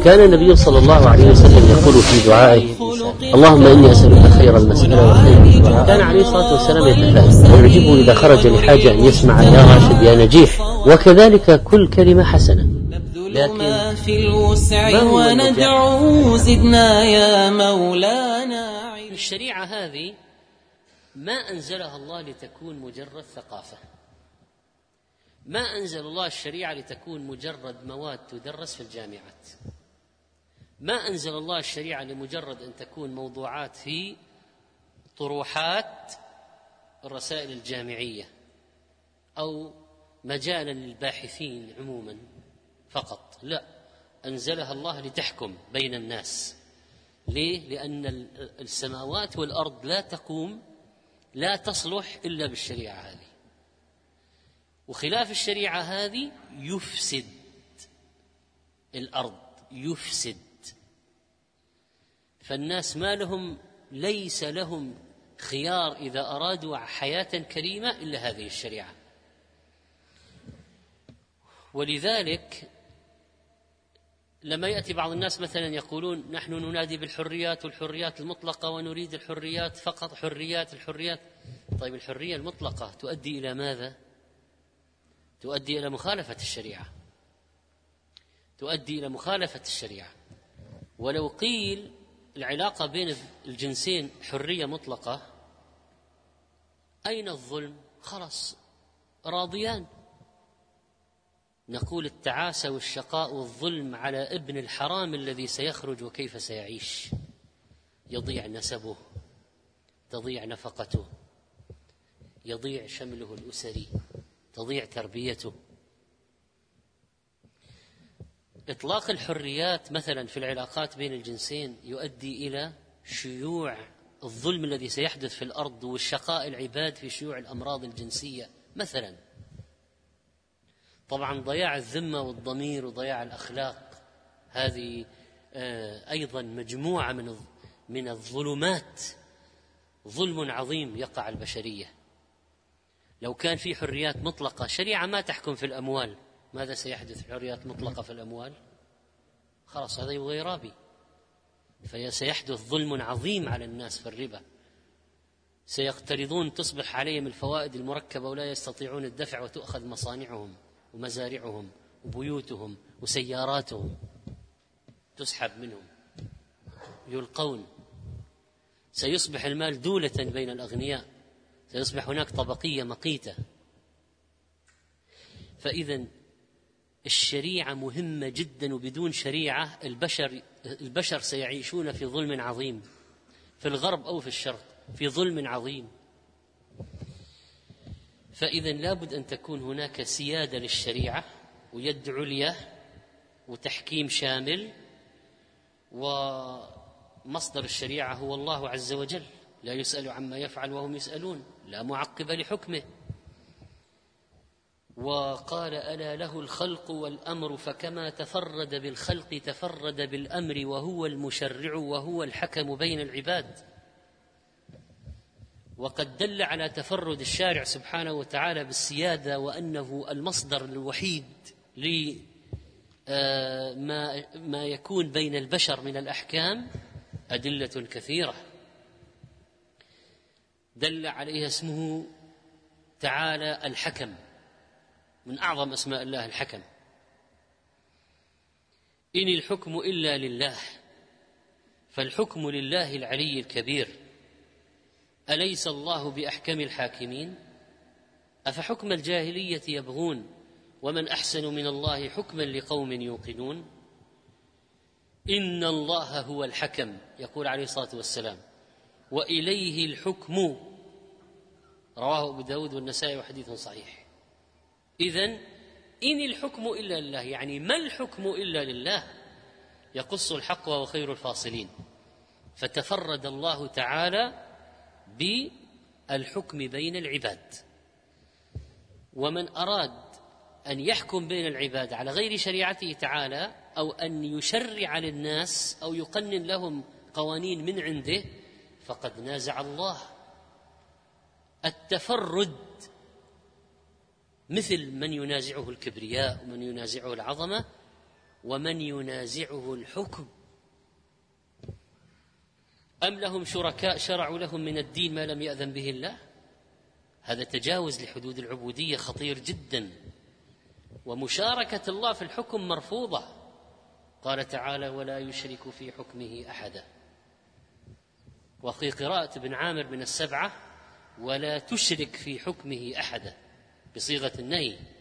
كان النبي صلى الله عليه وسلم يقول في دعائه: اللهم إني أسألك خير المسألة وخير الدعاء. كان عليه الصلاة والسلام يتفائل ويعجبه إذا خرج لحاجة أن يسمع: يا راشد يا نجيح. وكذلك كل كلمة حسنة. لكن في الوسع وندعو زدنا يا مولانا. الشريعة هذه ما أنزلها الله لتكون مجرد ثقافة، ما أنزل الله الشريعة لتكون مجرد مواد تدرس في الجامعات، ما أنزل الله الشريعة لمجرد أن تكون موضوعات في طروحات الرسائل الجامعية أو مجالا للباحثين عموما فقط. لا، أنزلها الله لتحكم بين الناس. ليه؟ لأن السماوات والأرض لا تقوم، لا تصلح إلا بالشريعة هذه، وخلاف الشريعة هذه يفسد الأرض، يفسد. فالناس ما لهم، ليس لهم خيار إذا أرادوا حياة كريمة إلا هذه الشريعة. ولذلك لما يأتي بعض الناس مثلا يقولون: نحن ننادي بالحريات والحريات المطلقة ونريد الحريات فقط، حريات الحريات. طيب الحرية المطلقة تؤدي إلى ماذا؟ تؤدي إلى مخالفة الشريعة، تؤدي إلى مخالفة الشريعة. ولو قيل العلاقة بين الجنسين حرية مطلقة، أين الظلم؟ خلاص راضيان. نقول: التعاسة والشقاء والظلم على ابن الحرام الذي سيخرج وكيف سيعيش، يضيع نسبه، تضيع نفقته، يضيع شمله الأسري، تضيع تربيته. إطلاق الحريات مثلا في العلاقات بين الجنسين يؤدي إلى شيوع الظلم الذي سيحدث في الأرض والشقاء العباد في شيوع الأمراض الجنسية مثلا. طبعا ضياع الذمة والضمير وضياع الأخلاق، هذه أيضا مجموعة من الظلمات، ظلم عظيم يقع البشرية. لو كان في حريات مطلقة، شريعة ما تحكم في الأموال، ماذا سيحدث؟ حريات مطلقة في الأموال، خلاص هذا يبغى رابي، فسيحدث ظلم عظيم على الناس في الربا، سيقترضون تصبح عليهم الفوائد المركبة ولا يستطيعون الدفع، وتؤخذ مصانعهم ومزارعهم وبيوتهم وسياراتهم تسحب منهم، يلقون. سيصبح المال دولة بين الأغنياء، سيصبح هناك طبقية مقيتة. فإذن الشريعة مهمة جدا، وبدون شريعة البشر سيعيشون في ظلم عظيم، في الغرب أو في الشرق، في ظلم عظيم. فإذن لابد أن تكون هناك سيادة للشريعة ويد عليا وتحكيم شامل. ومصدر الشريعة هو الله عز وجل، لا يسأل عما يفعل وهم يسألون، لا معقب لحكمه. وقال: ألا له الخلق والأمر، فكما تفرد بالخلق تفرد بالأمر، وهو المشرع وهو الحكم بين العباد. وقد دل على تفرد الشارع سبحانه وتعالى بالسيادة، وأنه المصدر الوحيد لما يكون بين البشر من الأحكام أدلة كثيرة دل عليها اسمه تعالى الحكم، من أعظم أسماء الله الحكم. إن الحكم إلا لله، فالحكم لله العلي الكبير. أليس الله بأحكم الحاكمين؟ أفحكم الجاهلية يبغون ومن أحسن من الله حكما لقوم يوقنون. إن الله هو الحكم، يقول عليه الصلاة والسلام، وإليه الحكم، رواه أبو داود والنسائي وحديث صحيح. إذن إن الحكم إلا لله، يعني ما الحكم إلا لله، يقص الحق وهو خير الفاصلين. فتفرد الله تعالى بالحكم بين العباد. ومن أراد أن يحكم بين العباد على غير شريعته تعالى، أو أن يشرع للناس أو يقنن لهم قوانين من عنده، فقد نازع الله. التفرد مثل من ينازعه الكبرياء ومن ينازعه العظمة، ومن ينازعه الحكم أم لهم شركاء شرعوا لهم من الدين ما لم يأذن به الله. هذا تجاوز لحدود العبودية خطير جدا، ومشاركة الله في الحكم مرفوضة. قال تعالى: ولا يشرك في حكمه أحدا. وفي قراءة ابن عامر من السبعة: ولا تشرك في حكمه أحدا، بصيغة النهي.